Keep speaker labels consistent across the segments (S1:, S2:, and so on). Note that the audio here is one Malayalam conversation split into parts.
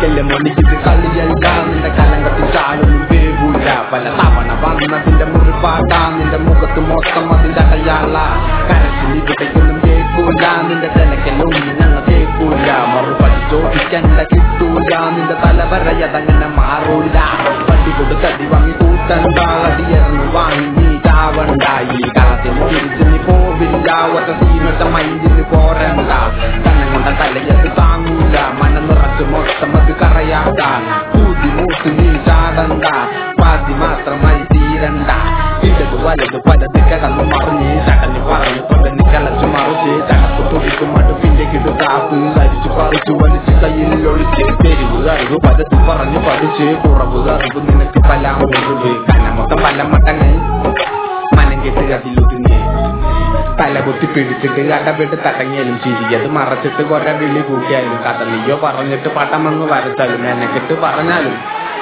S1: കളിക്കല്ലേ മണിക്കിത് കളിയല്ല നിന്റെ കലങ്കത്തിച്ചാലൊന്നും വേവൂല പല തവണ വന്നതിന്റെ മുറിപ്പാട്ട നിന്റെ മുഖത്ത് മൊത്തം അതിന്റെ അടയാള കരച്ചിൽ ഇവിടേക്കൊന്നും കേൾക്കൂല നിന്റെ തിലക്കലൊന്നും ഞങ്ങൾ കേൾക്കൂല മറുപടി ചോദിക്കണ്ട കിട്ടൂല നിന്റെ തലവരയതങ്ങനെ മാറൂല പട്ടി കൊണ്ട് തടി വാങ്ങി കൂട്ടണ്ട അടിയറന്ന് വാങ്ങി നീ ചാവണ്ട ഈ കാലത്തിന് തിരിച്ച് നീ പോവില്ല ഒറ്റ സീനൊറ്റ മൈൻഡിന് പോരണ്ട തന്നെ കൊണ്ട തലയത് താങ്ങൂല മനം നിറച്ച് മൊത്തം അത് കറയാണ്ട കൂതി മൂത്ത് നീ ചാടണ്ട പാതി മാത്രമായി തീരണ്ട ഇടത് വലത് പലത് കിടന്നു മറിഞ്ഞ് ചടഞ്ഞ് പറഞ്ഞു തൊടഞ്ഞ് കിളച്ചു മറിച്ച് ചടപ്പ് തുടിക്കും അടുപ്പിന്റെ കിടുതാപ്പ് അരിച്ചു പറിച്ചു വലിച്ച് കയ്യിൽ ഒളിച്ച് തെരുവ് അറിവ് പലത് പറഞ്ഞു പഠിച്ച് കുറവ് അറിവ് നിനക്ക് പല മുറിവ് കനമൊത്തം പല മട്ടങ്ങൾ മനം കെട്ട് അതിലൊതുങ്ങി തലകുത്തി പിടിച്ചിട്ട് കടപെട്ട് തടങ്ങിയാലും ചിരിയത് മറച്ചിട്ട് കുറെ വിളി കൂട്ടിയാലും കഥലിയോ പറഞ്ഞിട്ട് പട്ടമങ്ങ് വരച്ചാലും എന്നെക്കിട്ട് പറഞ്ഞാലും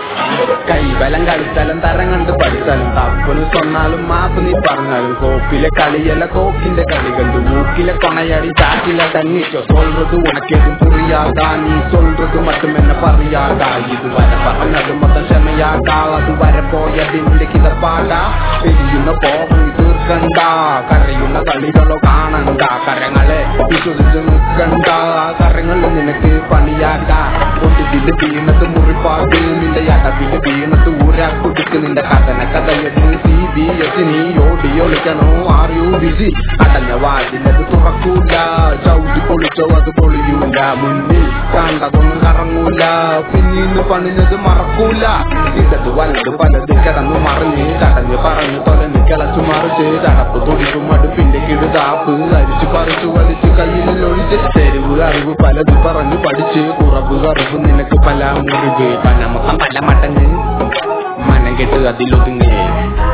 S1: കൈബലം കളിച്ചാലും തരം കണ്ട് പഠിച്ചാലും തപ്പന് സ്വന്നാലും മാപ്പ് നീ പറഞ്ഞാലും കോപ്പിലെ കളിയല്ല കോക്കിന്റെ കളി കണ്ടു മൂക്കിലെ കൊണയടി ചാറ്റില തന്നിച്ചോ சொல்றது உனக்கு எதுவும் புரியாதா நீ சொல்றது மட்டும் என்ன பறியாதா இதுவரை പറഞ്ഞത് മൊത്തം ക്ഷമയാകാ അതുവരെ പോയതിന്റെ കിതപ്പാടാ പെരിയുന്ന പോവും തീർക്കണ്ട കരയുന്ന കളികളോ കാണണ്ട കരങ്ങളെ വിശ്വസിച്ച് നിൽക്കണ്ട കരങ്ങളിൽ നിനക്ക് പണിയാകാ ഒട്ടിവില് വീണത് മുറിപ്പാട് നിന്റെ അടവില് വീണത് ഊരാ കുടിക്ക് നിന്റെ കഥന കഥയത് CBS നീ ഓടി ഒളിക്കണോ ആർ യു ബിസി അടഞ്ഞ വാതിലത് തുറക്കൂല ചവിട്ടി പൊളിച്ചോ അത് പൊളിയൂല മുന്നിൽ കണ്ടതൊന്നും കറങ്ങൂല പിന്നീന്ന് പണിഞ്ഞത് മറക്കൂല ഇടത് വലത് പലത് കിടന്നു മറിഞ്ഞ് ചടഞ്ഞ് പറഞ്ഞു തൊലഞ്ഞ് കിളച്ചു മറിച്ച് ചടപ്പ് തുടിക്കും അടുപ്പിന്റെ കിടുതാപ്പ് അരിച്ചു പറിച്ചു വലിച്ചു കയ്യിൽ ഒഴിച്ച് തെരുവ് അറിവ് പലത് പറഞ്ഞു പഠിച്ച് കുറവ് അറിവ് നിനക്ക് പല മുറിവ് പനമുഖം പല മട്ടങ്ങ് മനം കെട്ട് അതിലൊതുങ്ങേ